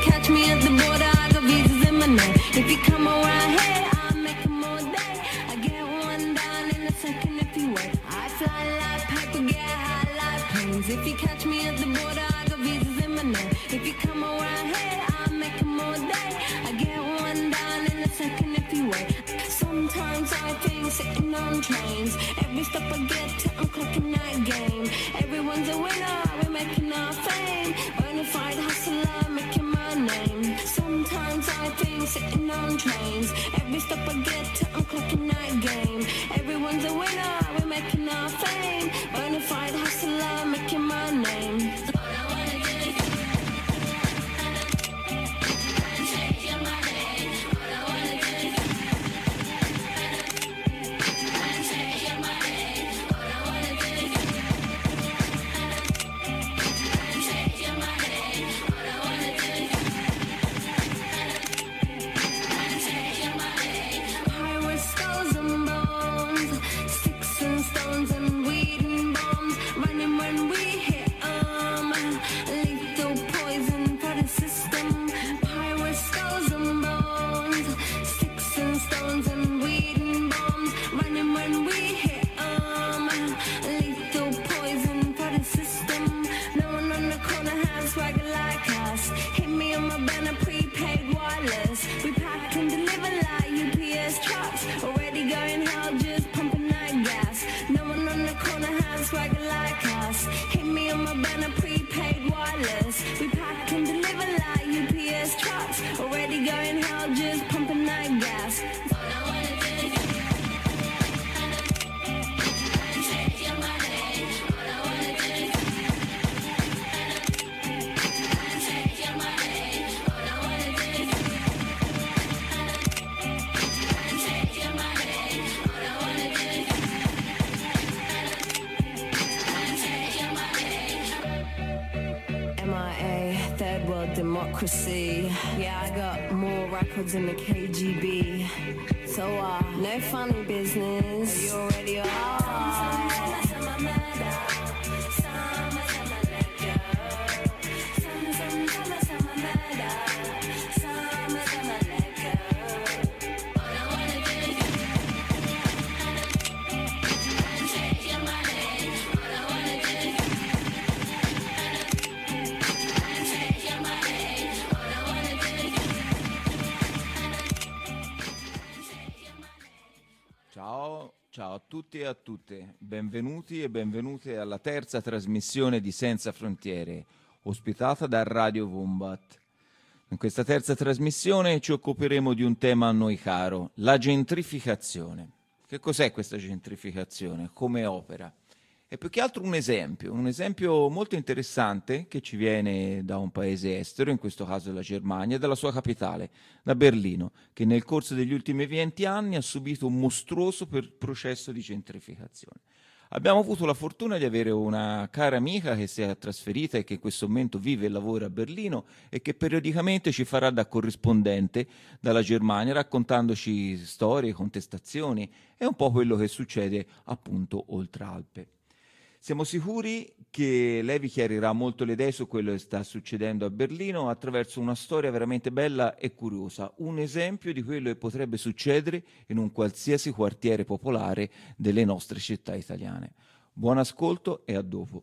catch me at the border, I got visas in my name. If you come around here, I'll make them all day. I get one down in a second if you wait. I fly like paper, get high like planes. If you catch me at the border, I got visas in my name. If you come around here, I'll make them all day. I get one down in a second if you wait. Sometimes I think sitting on trains. Every step I get to, I'm clocking that game. Everyone's a winner, we're making our fame. Bonafide hustler, making my name. Sometimes I think sitting on trains. Every step I get to, I'm clocking that game. Everyone's a winner, we're making our fame. Bonafide hustler, making my name. Democracy. Yeah, I got more records than the KGB. So, no funny business. You already are. Ciao a tutti e a tutte, benvenuti e benvenute alla terza trasmissione di Senza Frontiere, ospitata da Radio Wombat. In questa terza trasmissione ci occuperemo di un tema a noi caro, la gentrificazione. Che cos'è questa gentrificazione? Come opera? È più che altro un esempio molto interessante che ci viene da un paese estero, in questo caso la Germania, dalla sua capitale, da Berlino, che nel corso degli ultimi 20 anni ha subito un mostruoso processo di gentrificazione. Abbiamo avuto la fortuna di avere una cara amica che si è trasferita e che in questo momento vive e lavora a Berlino e che periodicamente ci farà da corrispondente dalla Germania, raccontandoci storie, contestazioni e un po' quello che succede appunto oltre Alpe. Siamo sicuri che lei vi chiarirà molto le idee su quello che sta succedendo a Berlino attraverso una storia veramente bella e curiosa, un esempio di quello che potrebbe succedere in un qualsiasi quartiere popolare delle nostre città italiane. Buon ascolto e a dopo.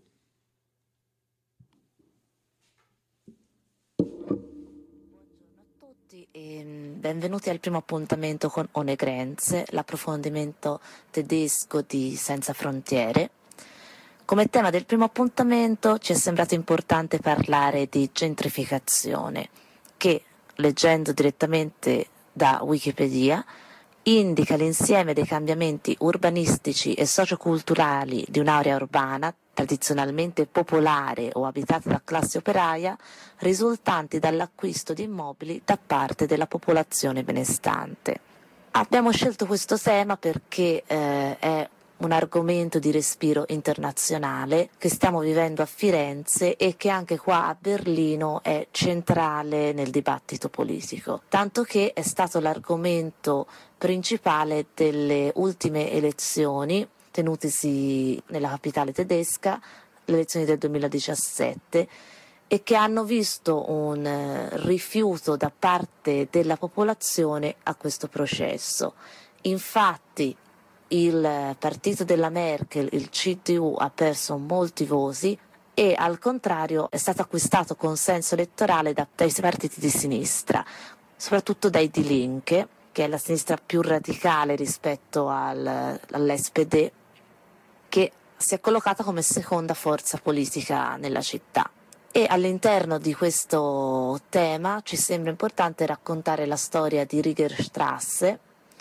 Buongiorno a tutti e benvenuti al primo appuntamento con Ohne Grenze, l'approfondimento tedesco di Senza Frontiere. Come tema del primo appuntamento ci è sembrato importante parlare di gentrificazione, che, leggendo direttamente da Wikipedia, indica l'insieme dei cambiamenti urbanistici e socioculturali di un'area urbana, tradizionalmente popolare o abitata da classe operaia, risultanti dall'acquisto di immobili da parte della popolazione benestante. Abbiamo scelto questo tema perché è un argomento di respiro internazionale che stiamo vivendo a Firenze e che anche qua a Berlino è centrale nel dibattito politico, tanto che è stato l'argomento principale delle ultime elezioni tenutesi nella capitale tedesca, le elezioni del 2017, e che hanno visto un rifiuto da parte della popolazione a questo processo. Infatti il partito della Merkel, il CDU, ha perso molti voti e al contrario è stato acquistato consenso elettorale dai partiti di sinistra, soprattutto dai Die Linke, che è la sinistra più radicale rispetto all'SPD, che si è collocata come seconda forza politica nella città. E all'interno di questo tema ci sembra importante raccontare la storia di Rigerstrasse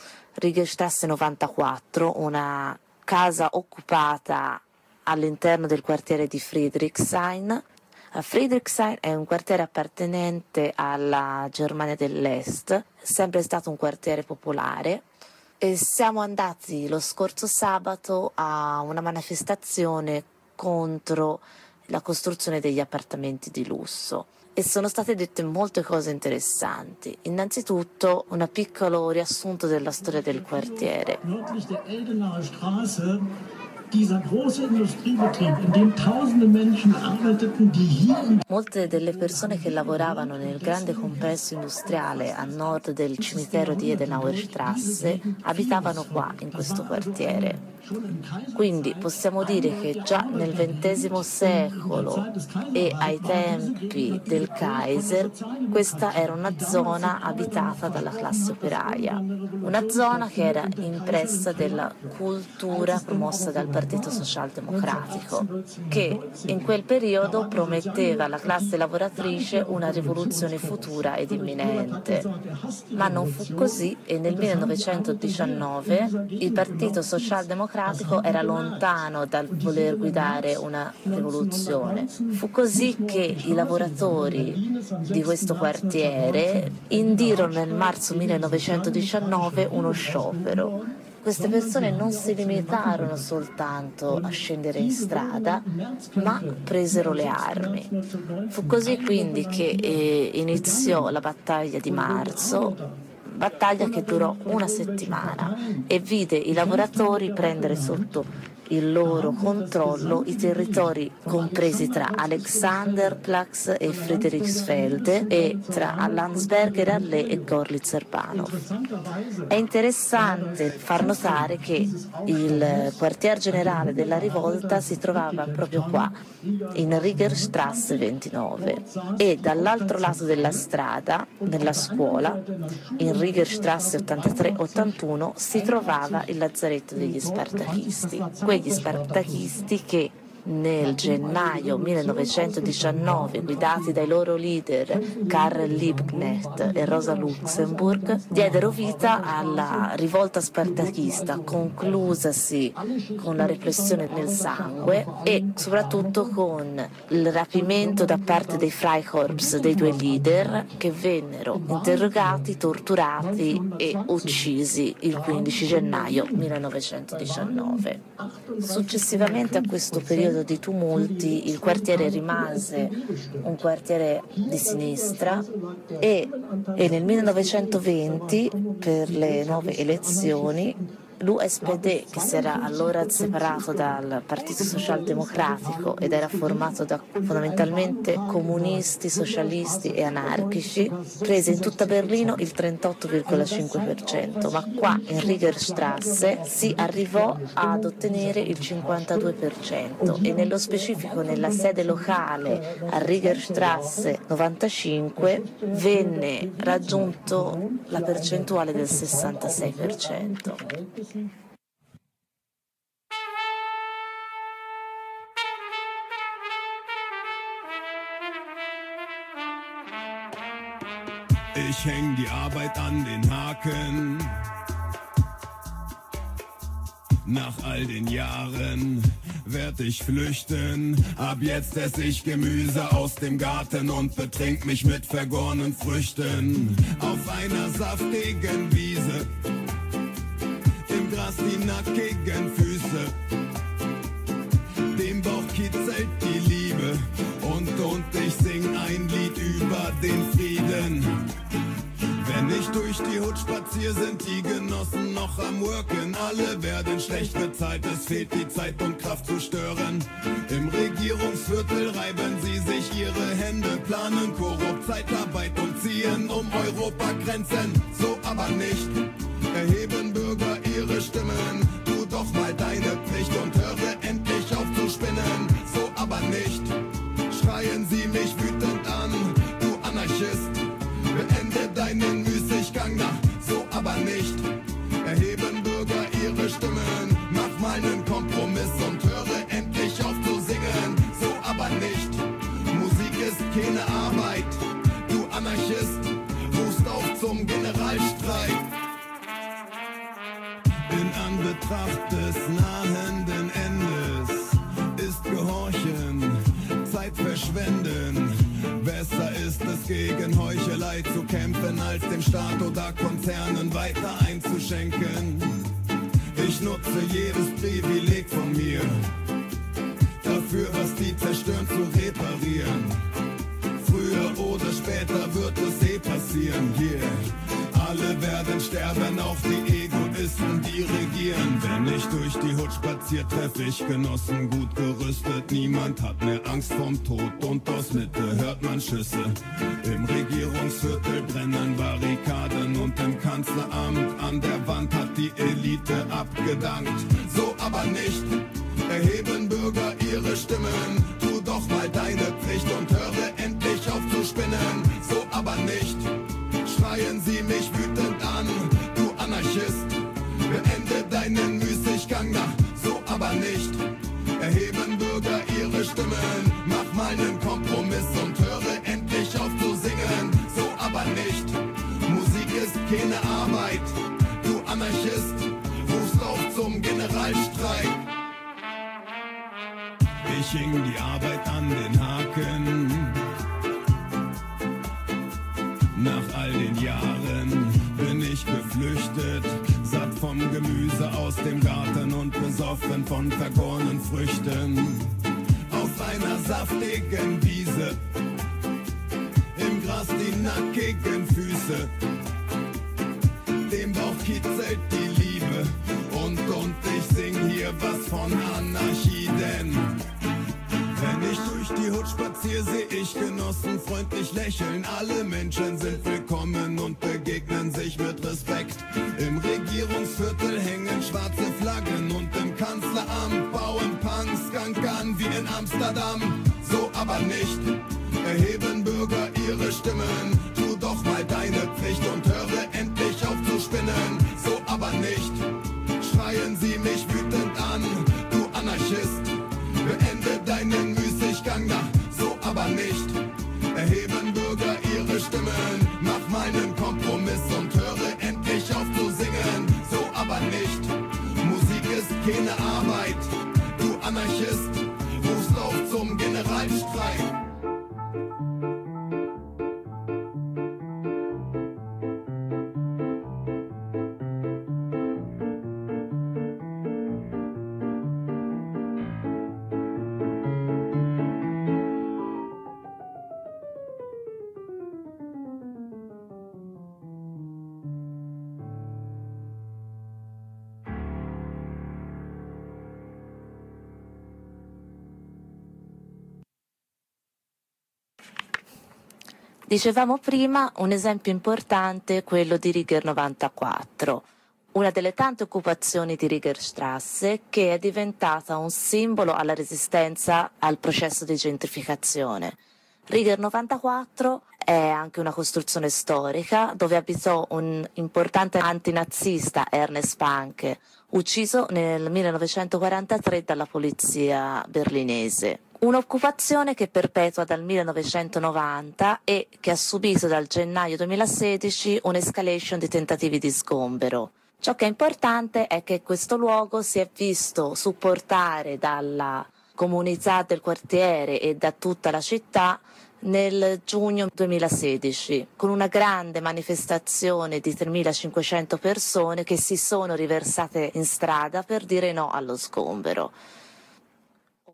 94, una casa occupata all'interno del quartiere di Friedrichshain. Friedrichshain è un quartiere appartenente alla Germania dell'Est, sempre stato un quartiere popolare, e siamo andati lo scorso sabato a una manifestazione contro la costruzione degli appartamenti di lusso e sono state dette molte cose interessanti. Innanzitutto un piccolo riassunto della storia del quartiere. Molte delle persone che lavoravano nel grande complesso industriale a nord del cimitero di Edenauerstrasse abitavano qua, in questo quartiere. Quindi possiamo dire che già nel XX secolo e ai tempi del Kaiser questa era una zona abitata dalla classe operaia, una zona che era impressa della cultura promossa dal Partito Socialdemocratico, che in quel periodo prometteva alla classe lavoratrice una rivoluzione futura ed imminente. Ma non fu così e nel 1919 il Partito Socialdemocratico era lontano dal voler guidare una rivoluzione. Fu così che i lavoratori di questo quartiere indirono nel marzo 1919 uno sciopero. Queste persone non si limitarono soltanto a scendere in strada, ma presero le armi. Fu così quindi che iniziò la battaglia di marzo, battaglia che durò una settimana e vide i lavoratori prendere sotto il loro controllo i territori compresi tra Alexanderplatz e Friedrichsfelde e tra Landsberger Allee e Gorlitzer Bahnhof. È interessante far notare che il quartier generale della rivolta si trovava proprio qua, in Rigerstrasse 29, e dall'altro lato della strada, nella scuola, in Rigerstrasse 83-81, si trovava il lazzaretto degli spartachisti. Quegli spartachisti che nel gennaio 1919, guidati dai loro leader Karl Liebknecht e Rosa Luxemburg, diedero vita alla rivolta spartachista, conclusasi con la repressione nel sangue e soprattutto con il rapimento da parte dei Freikorps dei due leader, che vennero interrogati, torturati e uccisi il 15 gennaio 1919. Successivamente a questo periodo di tumulti il quartiere rimase un quartiere di sinistra e nel 1920 per le nuove elezioni l'USPD, che si era allora separato dal Partito Socialdemocratico ed era formato da fondamentalmente comunisti, socialisti e anarchici, prese in tutta Berlino il 38,5%, ma qua in Rigerstrasse si arrivò ad ottenere il 52% e nello specifico nella sede locale a Rigerstrasse 95 venne raggiunto la percentuale del 66%. Ich häng die Arbeit an den Haken. Nach all den Jahren werd ich flüchten. Ab jetzt ess ich Gemüse aus dem Garten und betrink mich mit vergorenen Früchten. Auf einer saftigen Wiese, im Gras die nackigen Füße. Dem Bauch kitzelt die Liebe und ich sing ein Lied über den Frieden. Wenn ich durch die Hut spazier, sind die Genossen noch am Worken. Alle werden schlecht bezahlt, es fehlt die Zeit und Kraft zu stören. Im Regierungsviertel reiben sie sich ihre Hände, planen korrupt Zeitarbeit und ziehen um Europagrenzen. So aber nicht, erheben Bürger ihre Stimmen. Tu doch mal deine Pflicht und höre endlich auf zu spinnen. So aber nicht, schreien sie mich wütend an, du Anarchist. Beende deinen Müßiggang, na, so aber nicht. Erheben Bürger ihre Stimmen, mach mal nen Kompromiss und höre endlich auf zu singen. So aber nicht, Musik ist keine Arbeit, du Anarchist, rufst auf zum Generalstreik. In Anbetracht des nahenden Endes ist Gehorchen Zeit verschwenden. Besser ist es, gegen Heuchelei zu kämpfen, als dem Staat oder Konzernen weiter einzuschenken. Ich nutze jedes Privileg von mir, dafür, was die zerstören, zu reparieren. Früher oder später wird es eh passieren, yeah. Alle werden sterben, auch die Egoisten, die regieren. Wenn ich durch die Hut spazier, treff ich Genossen gut gerüstet. Niemand hat mehr Angst vorm Tod und aus Mitte hört man Schüsse. Im Regierungsviertel brennen Barrikaden und im Kanzleramt an der Wand hat die Elite abgedankt. So aber nicht, erheben Bürger ihre Stimmen. Tu doch mal deine Pflicht und höre endlich auf zu spinnen. So aber nicht, schreien sie mich wütend an, du Anarchist. Beende deinen Müßiggang, na, so aber nicht. Erheben Bürger ihre Stimmen, mach mal nen Kompromiss und höre endlich auf zu singen. So aber nicht, Musik ist keine Arbeit, du Anarchist, rufst auf zum Generalstreik. Ich hing die Arbeit an den Haken. Nach all den Jahren bin ich geflüchtet, satt vom Gemüse aus dem Garten und besoffen von vergorenen Früchten. Auf einer saftigen Wiese, im Gras die nackigen Füße, dem Bauch kitzelt die Liebe und ich sing hier was von Anarchie, denn wenn ich durch die Hut spazier, seh ich Genossen freundlich lächeln. Alle Menschen sind willkommen und begegnen sich mit Respekt. Im Regierungsviertel hängen schwarze Flaggen und im Kanzleramt bauen Punks Gang an wie in Amsterdam. So aber nicht, erheben Bürger ihre Stimmen. Tu doch mal deine Pflicht und höre endlich auf zu spinnen. So aber nicht, schreien sie mich wütend an, du Anarchist. Beende deinen Müßiggang, na, so aber nicht. Erheben Bürger ihre Stimmen, mach mal nen Kompromiss und höre endlich auf zu singen. So aber nicht, Musik ist keine Arbeit, du Anarchist, rufst auf zum Generalstreik. Dicevamo prima un esempio importante è quello di Righer 94, una delle tante occupazioni di Righerstrasse che è diventata un simbolo alla resistenza al processo di gentrificazione. Righer 94 è anche una costruzione storica dove abitò un importante antinazista, Ernest Panke, ucciso nel 1943 dalla polizia berlinese. Un'occupazione che perpetua dal 1990 e che ha subito dal gennaio 2016 un'escalation di tentativi di sgombero. Ciò che è importante è che questo luogo si è visto supportare dalla comunità del quartiere e da tutta la città nel giugno 2016, con una grande manifestazione di 3.500 persone che si sono riversate in strada per dire no allo sgombero.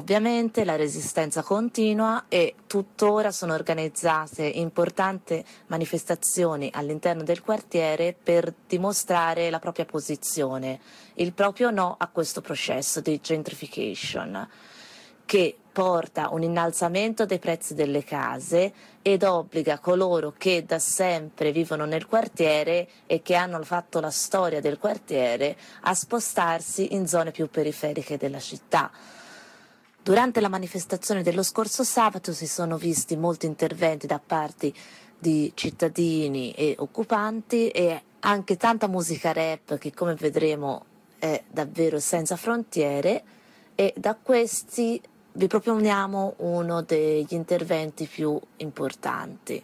Ovviamente la resistenza continua e tuttora sono organizzate importanti manifestazioni all'interno del quartiere per dimostrare la propria posizione, il proprio no a questo processo di gentrification, che porta un innalzamento dei prezzi delle case ed obbliga coloro che da sempre vivono nel quartiere e che hanno fatto la storia del quartiere a spostarsi in zone più periferiche della città. Durante la manifestazione dello scorso sabato si sono visti molti interventi da parte di cittadini e occupanti e anche tanta musica rap che, come vedremo, è davvero senza frontiere, e da questi vi proponiamo uno degli interventi più importanti.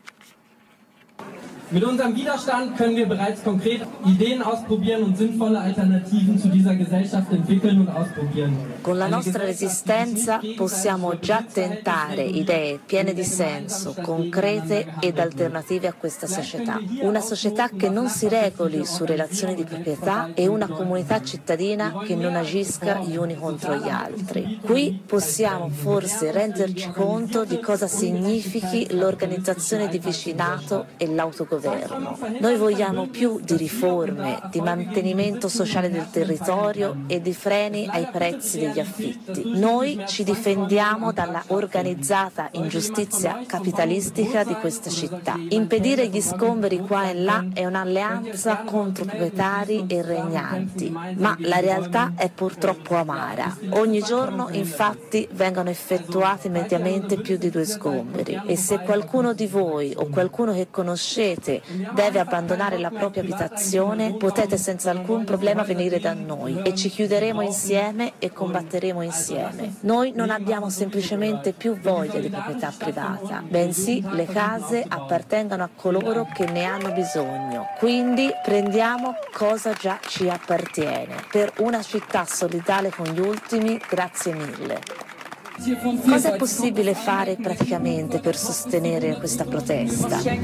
Mit unserem Widerstand können wir bereits konkret Ideen ausprobieren und sinnvolle Alternativen zu dieser Gesellschaft entwickeln und ausprobieren. Con la nostra resistenza possiamo già tentare idee piene di senso, concrete ed alternative a questa società. Una società che non si regoli su relazioni di proprietà e una comunità cittadina che non agisca gli uni contro gli altri. Qui possiamo forse renderci conto di cosa significhi l'organizzazione di vicinato e l'autogoverno. Noi vogliamo più di riforme, di mantenimento sociale del territorio e di freni ai prezzi degli affitti. Noi ci difendiamo dalla organizzata ingiustizia capitalistica di questa città. Impedire gli sgomberi qua e là è un'alleanza contro proprietari e regnanti, ma la realtà è purtroppo amara. Ogni giorno, infatti, vengono effettuati mediamente più di 2 sgomberi e se qualcuno di voi o qualcuno che conoscete deve abbandonare la propria abitazione, potete senza alcun problema venire da noi e ci chiuderemo insieme e combatteremo insieme. Noi non abbiamo semplicemente più voglia di proprietà privata, bensì le case appartengono a coloro che ne hanno bisogno. Quindi prendiamo cosa già ci appartiene. Per una città solidale con gli ultimi, grazie mille. Cosa è possibile fare praticamente per sostenere questa protesta? È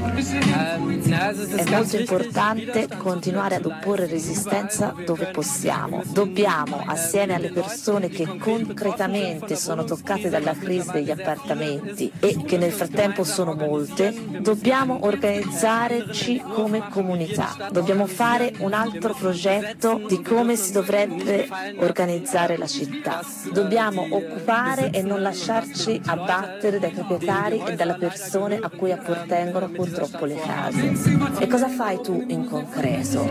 molto importante continuare ad opporre resistenza dove possiamo. Dobbiamo, assieme alle persone che concretamente sono toccate dalla crisi degli appartamenti e che nel frattempo sono molte, dobbiamo organizzarci come comunità. Dobbiamo fare un altro progetto di come si dovrebbe organizzare la città. Dobbiamo occupare e non lasciarci abbattere dai proprietari e dalle persone a cui appartengono purtroppo le case. E cosa fai tu in concreto?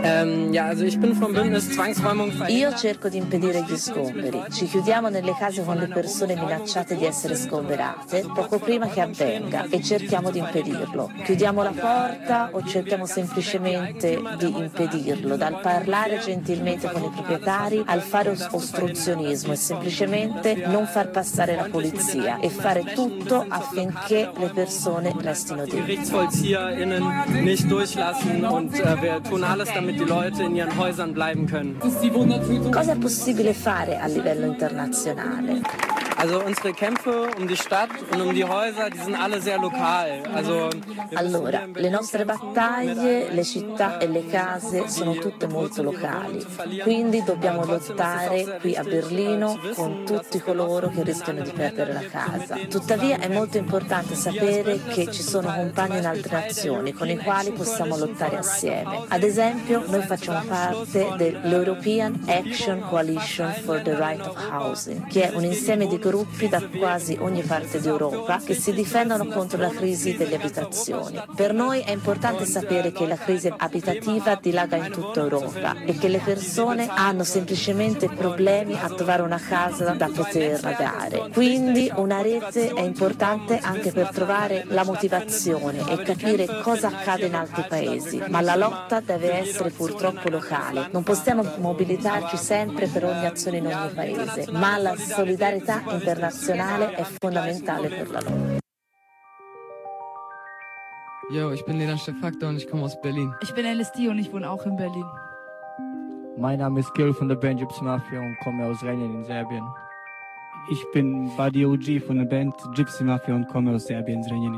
Io cerco di impedire gli sgomberi. Ci chiudiamo nelle case con le persone minacciate di essere sgomberate poco prima che avvenga e cerchiamo di impedirlo. Chiudiamo la porta o cerchiamo semplicemente di impedirlo, dal parlare gentilmente con i proprietari al fare ostruzionismo e semplicemente non far passare la polizia e fare tutto affinché le persone restino dentro. GerichtsvollzieherInnen nicht durchlassen und wir tun alles, damit die Leute in ihren Häusern bleiben können. Cosa è possibile fare a livello internazionale? Also unsere Kämpfe um die Stadt und um die Häuser, die sind alle sehr lokal. Allora, le nostre battaglie, le città e le case sono tutte molto locali, quindi dobbiamo lottare qui a Berlino con tutti coloro che rischiano di perdere la casa. Tuttavia è molto importante sapere che ci sono compagni in altre nazioni con i quali possiamo lottare assieme. Ad esempio, noi facciamo parte dell'European Action Coalition for the Right of Housing, che è un insieme di gruppi da quasi ogni parte d'Europa che si difendono contro la crisi delle abitazioni. Per noi è importante sapere che la crisi abitativa dilaga in tutta Europa e che le persone hanno semplicemente problemi a trovare una casa da poter pagare. Quindi una rete è importante anche per trovare la motivazione e capire cosa accade in altri paesi, ma la lotta deve essere purtroppo locale. Non possiamo mobilitarci sempre per ogni azione in ogni paese, ma la solidarietà internazionale è fondamentale per la lotta. Yo, ich bin Leland Steffaktor und ich komme aus Berlin. Ich bin LSD und ich wohne auch in Berlin. Mein Name ist Gil von der Band Gypsy Mafia und komme aus Renjen in Serbien. Ich bin Buddy OG von der Band Gypsy Mafia und komme aus Serbien, Zrenjanin.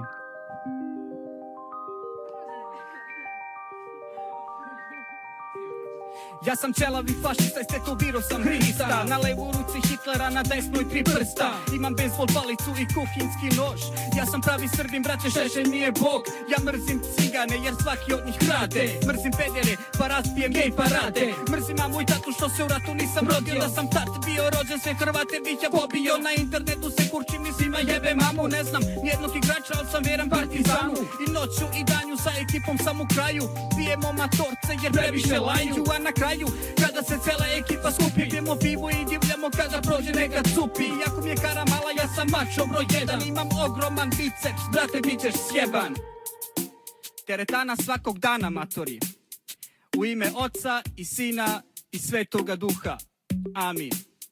Ja sam čelavi fašista, istetovirao sam Hrista. Na levu ruci Hitlera, na desnoj 3 prsta. Imam bejzbol palicu i kuhinski nož. Ja sam pravi Srbin, braće, Šešelj nije bog. Ja mrzim cigane jer svaki od njih krade. Mrzim pedere, pa raspijem gej parade. Mrzim mamu i tatu što se u ratu nisam rodio. Da sam tat bio rođen, sve Hrvate bih ja pobio. Na internetu se kurčim i svima jebe mamu. Ne znam nijednog igrača, ali sam vjeran Partizanu. I noću i danju sa ekipom sam u kraju. Pijemo matorce jer previše laju. A na kraju, kada se cela ekipa skupi, pijemo pivu i divljamo kada prođe neka cupi. Iako mi je kara mala, ja sam mačo broj 1. Imam ogroman biceps, brate, bit ćeš sjeban. Teretana svakog dana, matori. U ime Oca i Sina i Svetoga Duha. Amin.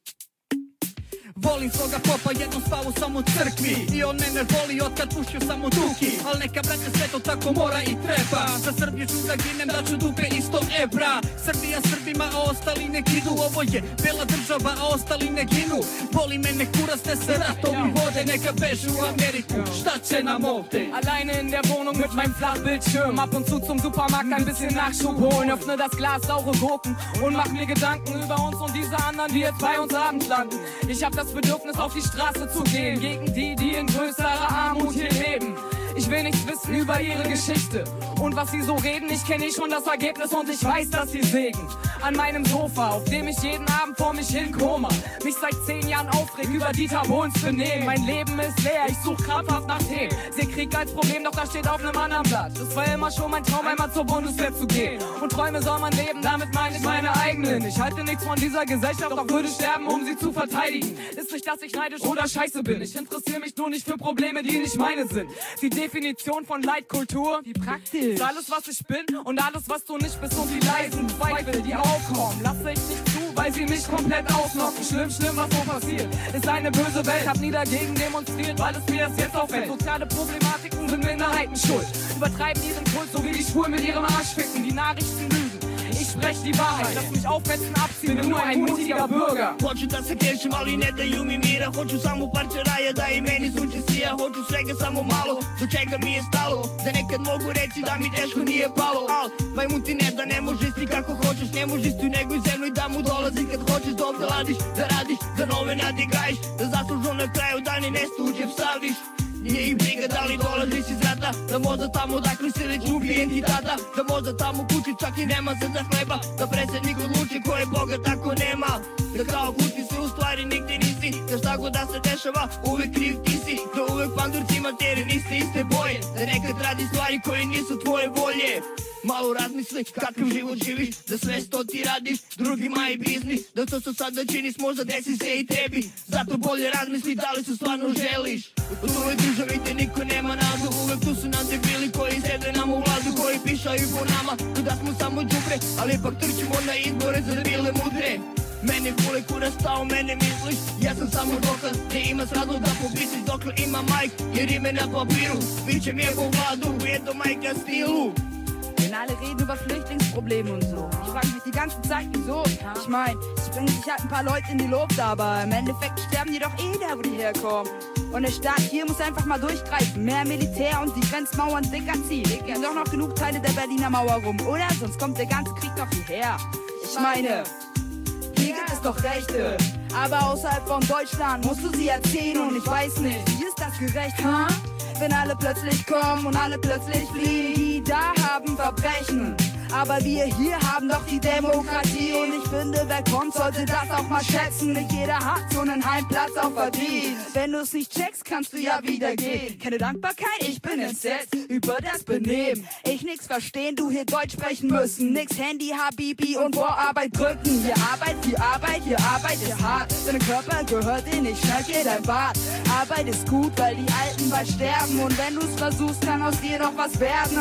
Volim svoga popa, jednom spavu sam u crkvi. I on mene voli otkad pušio sam u duki. Al neka brate sve to tako mora i treba. Za Srbiju ću da ginem, da ću dupe i 100 evra. Srbija Srbima, a ostali nek idu. Ovo je bela država, a ostali nek ginu. Boli mene kurac, ne se ratovi vode. Neka bežu u Ameriku, šta će nam ovde? Alleine in der Wohnung mit meinem Flachbildschirm. Ab und zu zum Supermarkt ein bisschen Nachschub holen. Öffne das Glas saure Gurken und mach mir Gedanken über uns und diese anderen, die jetzt bei uns abends landen. Ich hab das Bedürfnis, auf die Straße zu gehen, gegen die, die in größerer Armut hier leben. Ich will nichts wissen über ihre Geschichte und was sie so reden, ich kenne schon das Ergebnis und ich weiß, dass sie sägen. An meinem Sofa, auf dem ich jeden Abend vor mich hinkoma, mich seit 10 Jahren aufreg über Dieter Bohlens Benehmen. Mein Leben ist leer, ich such krampfhaft nach Themen. Seh Krieg als Problem, doch das steht auf einem anderen Blatt. Das war immer schon mein Traum, einmal zur Bundeswehr zu gehen. Und Träume soll man leben, damit meine ich meine eigenen. Ich halte nichts von dieser Gesellschaft, doch würde sterben, um sie zu verteidigen. Ist nicht, dass ich neidisch oder scheiße bin. Ich interessiere mich nur nicht für Probleme, die nicht meine sind. Die Definition von Leitkultur, wie praktisch. Ist alles, was ich bin und alles, was du nicht bist. Und die leisen Zweifel, die aufkommen, lasse ich nicht zu, weil sie mich komplett ausnocken. Schlimm, schlimm, was so passiert. Ist eine böse Welt, hab nie dagegen demonstriert, weil es mir das jetzt auffällt. Soziale Problematiken sind Minderheiten schuld. Übertreiben ihren Kult, so wie die Schwulen mit ihrem Arsch ficken. Die Nachrichten lügen. Ich sprech die Wahrheit, lass mich aufwetzen, abziehen, bin nur ein mutiger Bürger. Hoću da se kešim, ali ne daju mi mira. Hoću samo parče raja, da i meni sunče sija. Hoću svega samo malo, do čega mi je stalo. Da nekad mogu reći da mi teško nije palo. Al, majmun ti ne da ne možeš ti kako hoćeš. Ne možeš ti u nego zemlju i da mu dolazi kad hoćeš. Da ovdje ladiš, da radiš, da nove nadigajiš. Da zaslužno na kraju dani nešto u džep staviš. Nije ih briga da li dolaziš iz rata. Da možda tamo dakle se već ubijen ti tata. Da možda tamo kući čak i nema se za hleba. Da predsjednik odluči ko je boga tako nema. Da kao kući se u stvari nigdje nisi. Da šta god da se dešava uvek kriv ti si. Da uvek pandurci materi niste iste boje. Da nekad radi stvari koje nisu tvoje volje. Malo razmisli kakav život živiš. Da sve što ti radiš drugima je biznis. Da to što sada činiš možda desi se i tebi. Zato bolje razmisli da li se stvarno želiš. U tvojoj državi te niko nema nadu. Uvek tu su nam debili koji sede nam u vladu. Koji pišaju po nama da smo samo đubre. Ali ipak trčimo na izbore za debile mudre. Mene bule kura stao, mene misliš. Ja sam samo dokaz, ne ima sradno da pobisiš. Dokle ima majk, jer ime na papiru. Biće mi je po vladu, u jednom majka stilu. Wenn alle reden über Flüchtlingsprobleme und so. Ich frage mich die ganze Zeit, wieso? Ich meine, es bringen sich halt ein paar Leute in die Luft, aber im Endeffekt sterben die doch eh da, wo die herkommen. Und der Staat hier muss einfach mal durchgreifen. Mehr Militär und die Grenzmauern dicker ziehen. Liegen doch noch genug Teile der Berliner Mauer rum, oder? Sonst kommt der ganze Krieg noch hierher. Ich meine, hier gibt es doch Rechte. Aber außerhalb von Deutschland musst du sie erzählen. Und ich weiß nicht, wie ist das gerecht, ha? Wenn alle plötzlich kommen und alle plötzlich fliehen, die da haben Verbrechen. Aber wir hier haben doch die Demokratie. Und ich finde, wer kommt, sollte das auch mal schätzen. Nicht jeder hat so einen Heimplatz auch verdient. Wenn du es nicht checkst, kannst du ja wieder gehen. Keine Dankbarkeit, ich bin entsetzt über das Benehmen. Ich nix verstehen, du hier Deutsch sprechen müssen. Nix Handy, Habibi und Vorarbeit drücken. Hier Arbeit, hier Arbeit, hier Arbeit ist hart. Dein Körper gehört dir nicht, schneid dir dein Bart. Arbeit ist gut, weil die Alten bald sterben. Und wenn du's versuchst, kann aus dir noch was werden.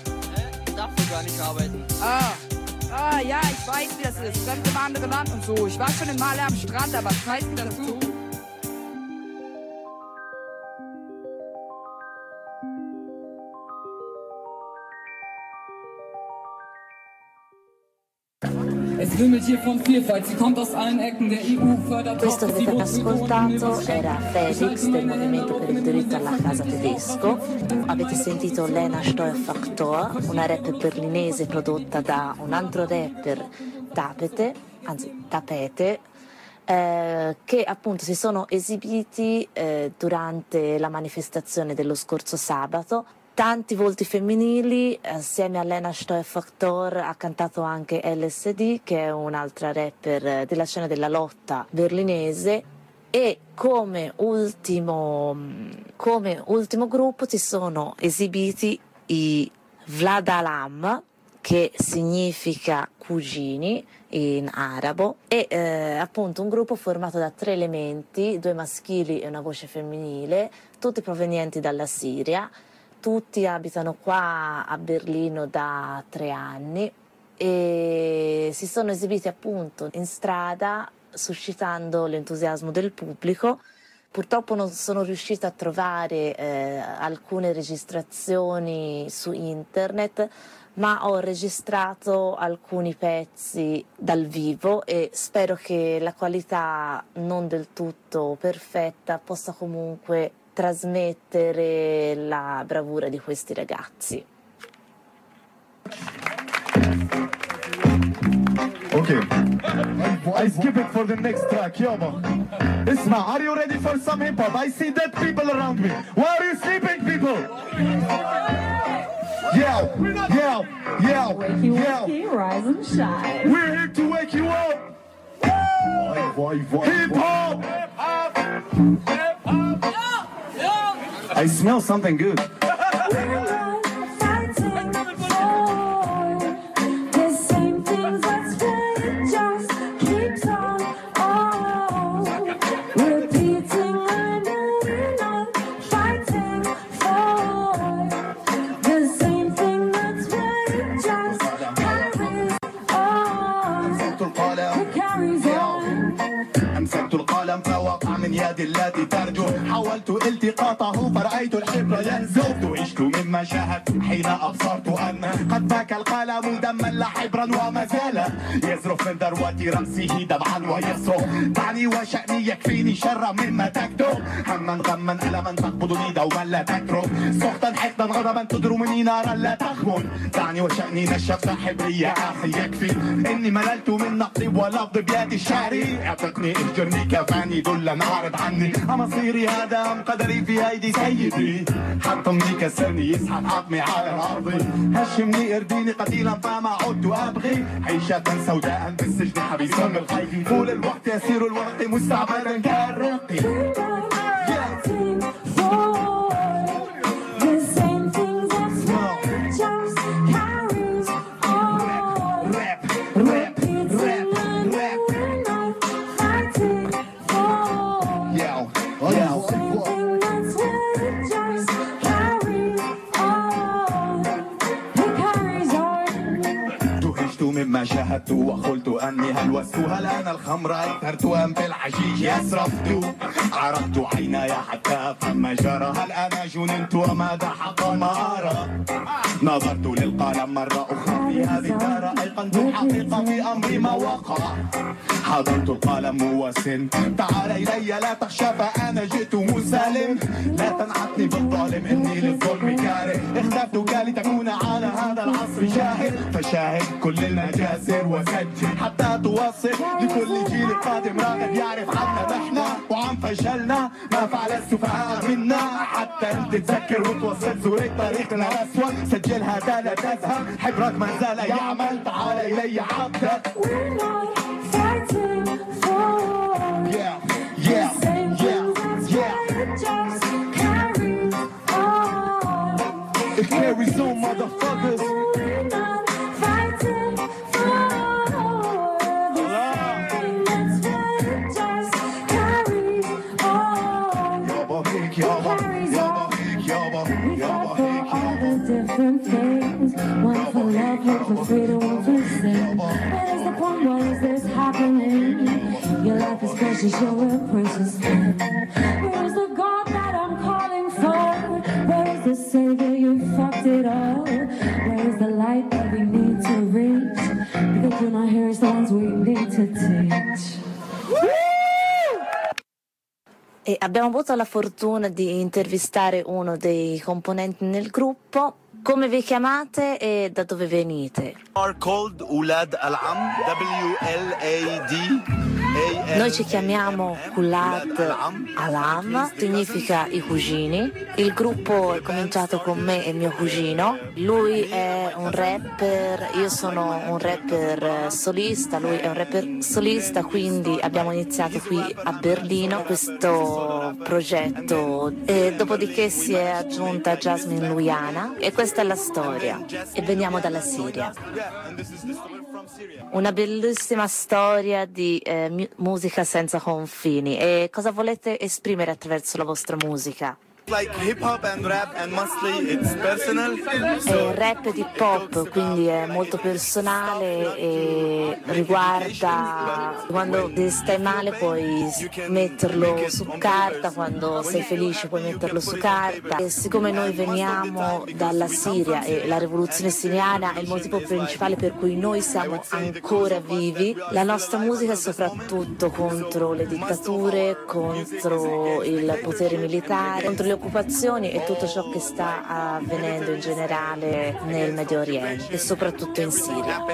Ich darf doch gar nicht arbeiten. Ja, ich weiß, wie das ist. Fremd im anderen Land und so. Ich war schon in Male am Strand, aber schmeiß mir das zu. Es wimmelt hier von Vielfalt, sie kommt aus allen Ecken, der EU fördert. Questo che avete ascoltato era Felix del Movimento per il diritto alla casa tedesco. Avete sentito Lena Steuerfaktor, una rapper berlinese prodotta da un altro rapper Tapete, che appunto si sono esibiti durante la manifestazione dello scorso sabato. Tanti volti femminili, assieme a Lena Steuerfaktor ha cantato anche LSD, che è un'altra rapper della scena della lotta berlinese, e come ultimo gruppo si sono esibiti i Vladalam, che significa cugini in arabo, e appunto un gruppo formato da 3 elementi, 2 maschili e una voce femminile, tutti provenienti dalla Siria. Tutti abitano qua a Berlino da 3 anni e si sono esibiti appunto in strada, suscitando l'entusiasmo del pubblico. Purtroppo non sono riuscita a trovare alcune registrazioni su internet, ma ho registrato alcuni pezzi dal vivo e spero che la qualità non del tutto perfetta possa comunque trasmettere la bravura di questi ragazzi. Okay, I skip it for the next track, yaba. Isma, are you ready for some hip hop? I see dead people around me. Why are you sleeping, people? Yeah. Rise and shine. We're here to wake you up. Hip hop. I smell something good. يدي التي ترجو حاولت التقاطه فرأيت الحبر ينزف عشت مما شاهدت حين أبصرت أن قد باك القلم دما لا حبرا وما زال يزرف من ذروة رأسه دمعا ويصرخ دعني وشأني يكفيني شر مما تكتب هما غما ألما تقبضني دوما لا تترك سخطا حقدا غضبا تدرمني نارا لا تخمن دعني وشأني نشفت حبري يا أخي يكفي إني مللت من نقطي ولفظ بيدي الشعري اعتقني اهجرني كفاني دلا أعرض عني مصيري هذا أم قدري في أيدي سيدي حطمني كسرني يسحب عظمي على الأرض هشمني ارديني قتيلا فما عدت أبغي عيشة سوداء بالسجن حبيس من الخيف طول الوقت يسير الوقت مستعبدا كالرقي مما شاهدت وقلت أني هلوست هل أنا الخمر أثرت أم في الحشيش يسرفت عرفت عيناي حتى فما جرى هل أنا جننت وماذا حق ما أرى نظرت للقلم مرة أخرى في هذه الدار أيقنت الحقيقة في أمر ما وقع حضرت القلم وسن تعال إلي لا تخشى فأنا جئت مسالم لا تنعتني بالظالم إني للظلم كاره اخترتك لتكون على هذا العصر شاهد فشاهد كل المجاسر وسجل حتى توصل لكل جيل قادم راغب يعرف عنا نحن وعن فشلنا ما فعل السفهاء منا حتى انت تذكر وتوصل صورة طريقنا الأسود سجل هذا لا تذهب حبرك ما زال يعمل تعال إلي عبدك It carries on, motherfuckers. We're not fighting for something that's right, just carries on. It carries on. We fought for all the different things. One for love, hope for freedom, one for sin. What is the point? Why is this happening? Your life is precious, your precious thing. Where is the God that I'm calling for? Where is the Savior? You fucked it all. Where is the light that we need to reach? Because you're not here, it's the ones we need to teach. E abbiamo avuto la fortuna di intervistare uno dei componenti nel gruppo Come vi chiamate e da dove venite? Are called Ulad Al-Am, W-L-A-D. Noi ci chiamiamo Ulad Al-Am, significa i cugini. Il gruppo è cominciato con me e mio cugino. Lui è un rapper, io sono un rapper solista, lui è un rapper solista, quindi abbiamo iniziato qui a Berlino questo progetto e dopodiché si è aggiunta Jasmine Louiana e questa è la storia. E veniamo dalla Siria. Una bellissima storia di musica senza confini. E cosa volete esprimere attraverso la vostra musica? Like hip hop and rap and mostly it's personal. È rap ed hip hop, quindi è molto personale e riguarda quando stai male puoi metterlo su carta, quando sei felice puoi metterlo su carta. E siccome noi veniamo dalla Siria e la rivoluzione siriana è il motivo principale per cui noi siamo ancora vivi, la nostra musica è soprattutto contro le dittature, contro il potere militare, contro le occupazioni e tutto ciò che sta avvenendo in generale nel Medio Oriente e soprattutto in Siria.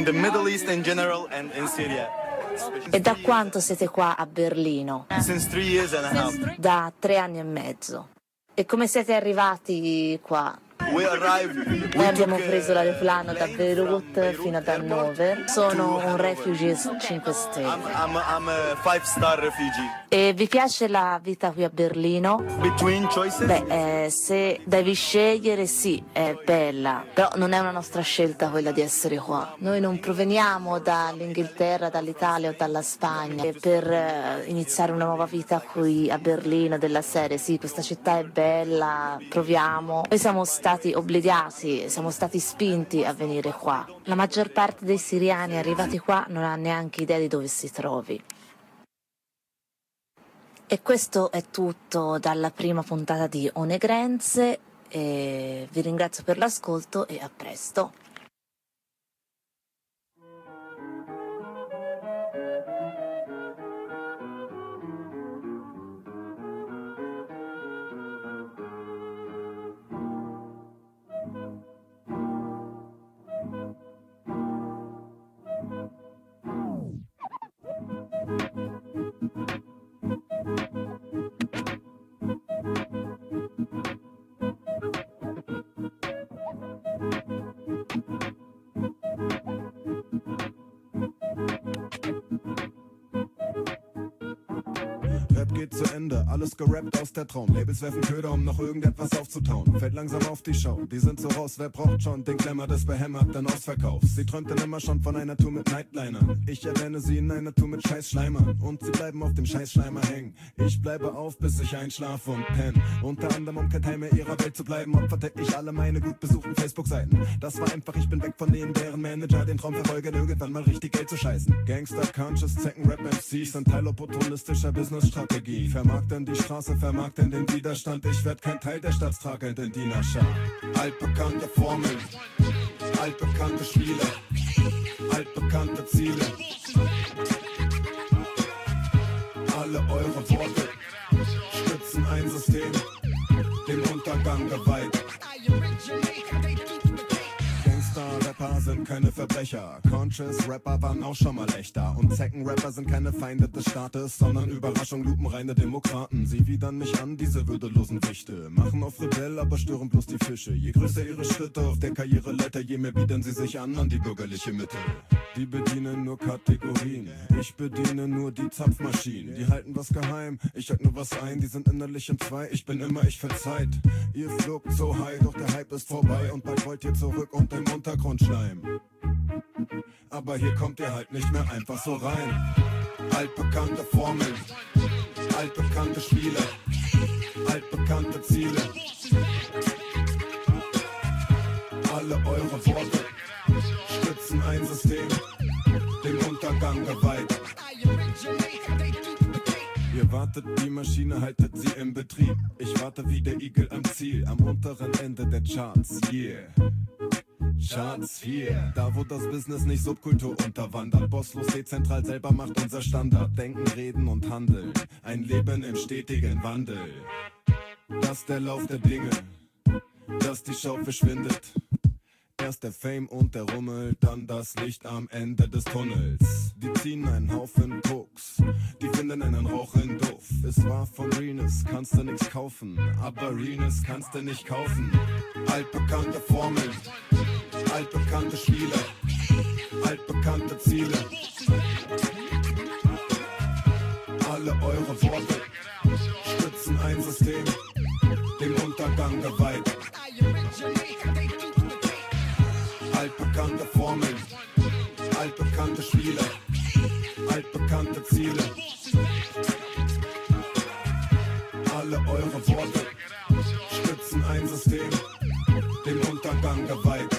E da quanto siete qua a Berlino? Da 3 anni e mezzo. E come siete arrivati qua? Noi abbiamo preso l'aeroplano da Beirut fino ad Hannover. Sono un refugee 5 stelle. I'm a 5-star refugee. E vi piace la vita qui a Berlino? Between choices? Se devi scegliere, sì, è bella, però non è una nostra scelta quella di essere qua. Noi non proveniamo dall'Inghilterra, dall'Italia o dalla Spagna per iniziare una nuova vita qui a Berlino della serie. Sì, questa città è bella, proviamo. Noi siamo stati obbligati, siamo stati spinti a venire qua. La maggior parte dei siriani arrivati qua non ha neanche idea di dove si trovi. E questo è tutto dalla prima puntata di Onegrenze. Vi ringrazio per l'ascolto e a presto. Geht zu Ende, alles gerappt aus der Traum. Labels werfen Köder, um noch irgendetwas aufzutauen. Fällt langsam auf die Schau, die sind so raus, wer braucht schon den Glamour des behämmerten Ausverkaufs. Sie träumten immer schon von einer Tour mit Nightlinern. Ich erwähne sie in einer Tour mit Scheißschleimern. Und sie bleiben auf dem Scheißschleimer hängen. Ich bleibe auf, bis ich einschlafe und penn. Unter anderem, um kein Teil mehr ihrer Welt zu bleiben, opferte ich alle meine gut besuchten Facebook-Seiten. Das war einfach, ich bin weg von denen, deren Manager den Traum verfolgen, irgendwann mal richtig Geld zu scheißen. Gangster, Conscious, Zecken, Rap-MCs sind Teil opportunistischer Business-Strategie. Vermarkten die Straße, vermarkten den Widerstand. Ich werd kein Teil der staatstragenden Dienerschar. Altbekannte Formeln, altbekannte Spiele, altbekannte Ziele. Alle eure Worte stützen ein System, dem Untergang geweiht. Rapper sind keine Verbrecher, Conscious Rapper waren auch schon mal echter. Und Zecken-Rapper sind keine Feinde des Staates, sondern Überraschung, lupenreine Demokraten. Sie widern mich an, diese würdelosen Wichte. Machen auf Rebell, aber stören bloß die Fische. Je größer ihre Schritte auf der Karriereleiter, je mehr bieten sie sich an die bürgerliche Mitte. Die bedienen nur Kategorien, ich bediene nur die Zapfmaschinen. Die halten was geheim, ich hack nur was ein, die sind innerlich in zwei. Ich bin immer ich verzeiht. Ihr flogt so high, doch der Hype ist vorbei und bald wollt ihr zurück und im Untergrund schleimen. Aber hier kommt ihr halt nicht mehr einfach so rein. Altbekannte Formeln, altbekannte Spiele, altbekannte Ziele. Alle eure Worte stützen ein System, dem Untergang geweiht. Ihr wartet, die Maschine haltet sie im Betrieb. Ich warte wie der Igel am Ziel, am unteren Ende der Charts, yeah. Charts hier, da wo das Business nicht Subkultur unterwandert. Bosslos dezentral selber macht unser Standard. Denken, reden und handeln, ein Leben im stetigen Wandel. Das ist der Lauf der Dinge, dass die Show verschwindet. Erst der Fame und der Rummel, dann das Licht am Ende des Tunnels. Die ziehen einen Haufen Koks, die finden einen Rauchen doof. Es war von Renus, kannst du nix kaufen, aber Renus kannst du nicht kaufen. Altbekannte Formeln, altbekannte Spiele, altbekannte Ziele. Alle eure Worte stützen ein System, dem Untergang geweiht. Altbekannte Formeln, altbekannte Spiele, altbekannte Ziele. Alle eure Worte stützen ein System, dem Untergang geweiht.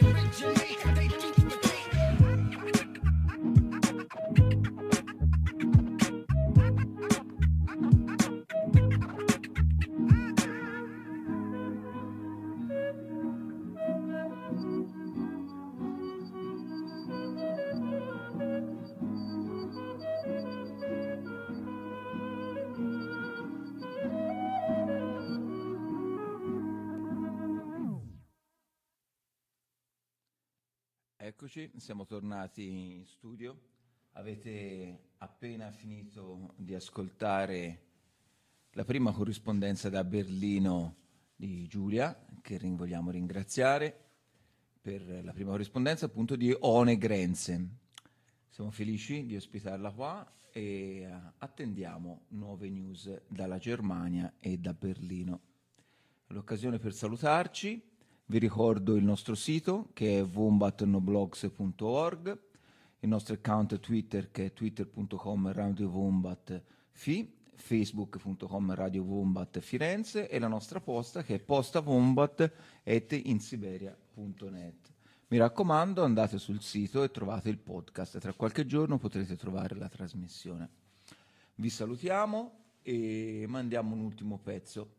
Eccoci, siamo tornati in studio. Avete appena finito di ascoltare la prima corrispondenza da Berlino di Giulia, che vogliamo ringraziare per la prima corrispondenza appunto di Ohne Grenzen. Siamo felici di ospitarla qua e attendiamo nuove news dalla Germania e da Berlino. È l'occasione per salutarci. Vi ricordo il nostro sito che è wombatnoblogs.org, il nostro account Twitter che è twitter.com/radiowombat.fi, facebook.com Radio Wombat Firenze e la nostra posta che è postavombat@insiberia.net. Mi raccomando, andate sul sito e trovate il podcast. Tra qualche giorno potrete trovare la trasmissione. Vi salutiamo e mandiamo un ultimo pezzo.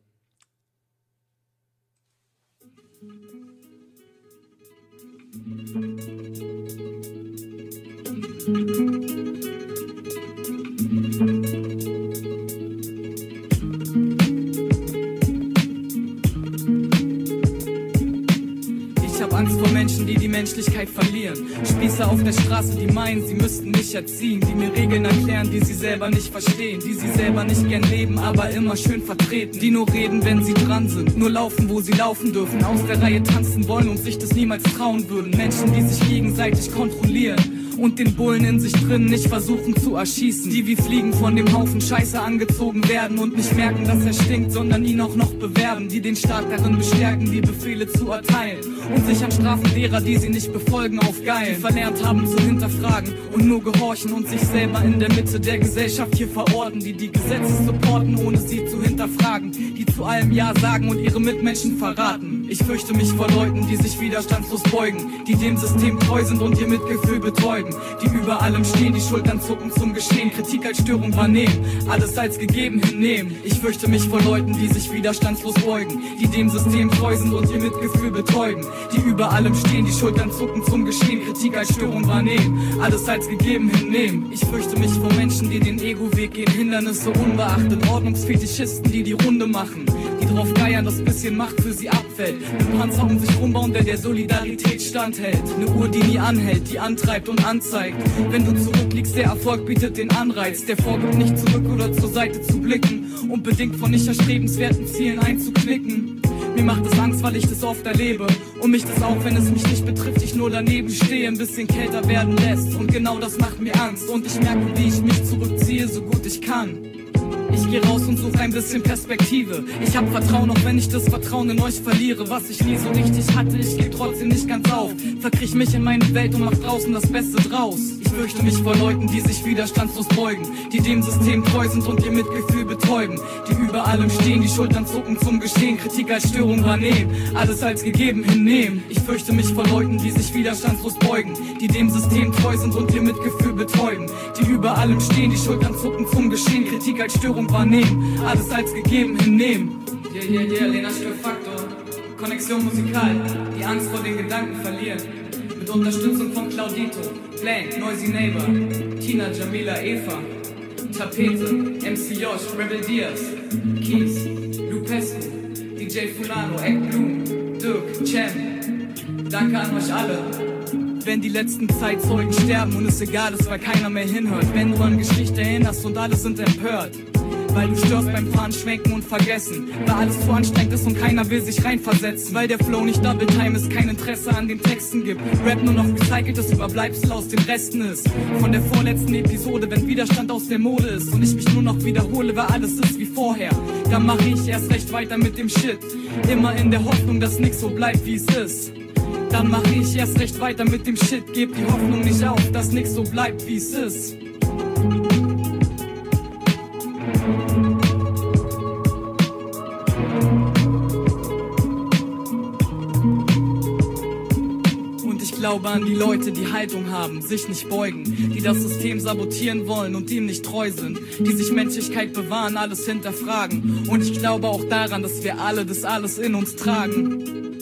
Ich hab Angst vor Menschen, die die Menschlichkeit verlieren. Spießer auf der Straße, die meinen, sie müssten mich erziehen. Die mir Regeln erklären, die sie selber nicht verstehen. Die sie selber nicht gern leben, aber immer schön vertreten. Die nur reden, wenn sie dran sind. Nur laufen, wo sie laufen dürfen. Aus der Reihe tanzen wollen und sich das niemals trauen würden. Menschen, die sich gegenseitig kontrollieren und den Bullen in sich drin nicht versuchen zu erschießen. Die wie Fliegen von dem Haufen Scheiße angezogen werden und nicht merken, dass er stinkt, sondern ihn auch noch bewerben. Die den Staat darin bestärken, die Befehle zu erteilen und sich an Strafen derer, die sie nicht befolgen, aufgeilen. Die verlernt haben zu hinterfragen und nur gehorchen und sich selber in der Mitte der Gesellschaft hier verorten. Die die Gesetze supporten, ohne sie zu hinterfragen. Die zu allem Ja sagen und ihre Mitmenschen verraten. Ich fürchte mich vor Leuten, die sich widerstandslos beugen, die dem System treu sind und ihr Mitgefühl betäuben, die über allem stehen, die Schultern zucken zum Geschehen, Kritik als Störung wahrnehmen, alles als gegeben hinnehmen. Ich fürchte mich vor Leuten, die sich widerstandslos beugen, die dem System treu sind und ihr Mitgefühl betäuben, die über allem stehen, die Schultern zucken zum Geschehen, Kritik als Störung wahrnehmen, alles als gegeben hinnehmen. Ich fürchte mich vor Menschen, die den Ego-Weg gehen, Hindernisse unbeachtet, Ordnungsfetischisten, die die Runde machen, die drauf geiern, dass bisschen Macht für sie abfällt. Ein Panzer um sich rumbauen, der Solidarität standhält. Eine Uhr, die nie anhält, die antreibt und anzeigt. Wenn du zurückliegst, der Erfolg bietet den Anreiz. Der vorgibt nicht zurück oder zur Seite zu blicken, unbedingt von nicht erstrebenswerten Zielen einzuknicken. Mir macht es Angst, weil ich das oft erlebe und mich das auch, wenn es mich nicht betrifft, ich nur daneben stehe, ein bisschen kälter werden lässt. Und genau das macht mir Angst und ich merke, wie ich mich zurückziehe, so gut ich kann. Ich geh raus und suche ein bisschen Perspektive. Ich hab Vertrauen, auch wenn ich das Vertrauen in euch verliere. Was ich nie so richtig hatte, ich geb trotzdem nicht ganz auf. Verkrich mich in meine Welt und mach draußen das Beste draus. Ich fürchte mich vor Leuten, die sich widerstandslos beugen, die dem System treu sind und ihr Mitgefühl betäuben, die über allem stehen, die Schultern zucken zum Geschehen, Kritik als Störung wahrnehmen, alles als gegeben hinnehmen. Ich fürchte mich vor Leuten, die sich widerstandslos beugen, die dem System treu sind und ihr Mitgefühl betäuben, die über allem stehen, die Schultern zucken zum Geschehen, Kritik als Störung wahrnehmen, alles als gegeben hinnehmen. Lena Faktor, Konnexion musikal, die Angst vor den Gedanken verlieren. Mit Unterstützung von Claudito, Blank, Noisy Neighbor, Tina, Jamila, Eva, Tapete, MC Josh, Rebel Diaz, Keys, Lupescu, DJ Fulano, Eckblum, Dirk, Cem, danke an euch alle. Wenn die letzten Zeitzeugen sterben und es egal ist, weil keiner mehr hinhört. Wenn du an Geschichte erinnerst und alle sind empört. Weil du störst beim Fahren, Schwenken und Vergessen. Weil alles zu anstrengend ist und keiner will sich reinversetzen. Weil der Flow nicht Double Time ist, kein Interesse an den Texten gibt. Rap nur noch recyceltes Überbleibsel aus den Resten ist. Von der vorletzten Episode, wenn Widerstand aus der Mode ist. Und ich mich nur noch wiederhole, weil alles ist wie vorher. Dann mache ich erst recht weiter mit dem Shit. Immer in der Hoffnung, dass nix so bleibt, wie es ist. Dann mache ich erst recht weiter mit dem Shit. Gebt die Hoffnung nicht auf, dass nix so bleibt, wie es ist. Ich glaube an die Leute, die Haltung haben, sich nicht beugen, die das System sabotieren wollen und ihm nicht treu sind, die sich Menschlichkeit bewahren, alles hinterfragen. Und ich glaube auch daran, dass wir alle das alles in uns tragen.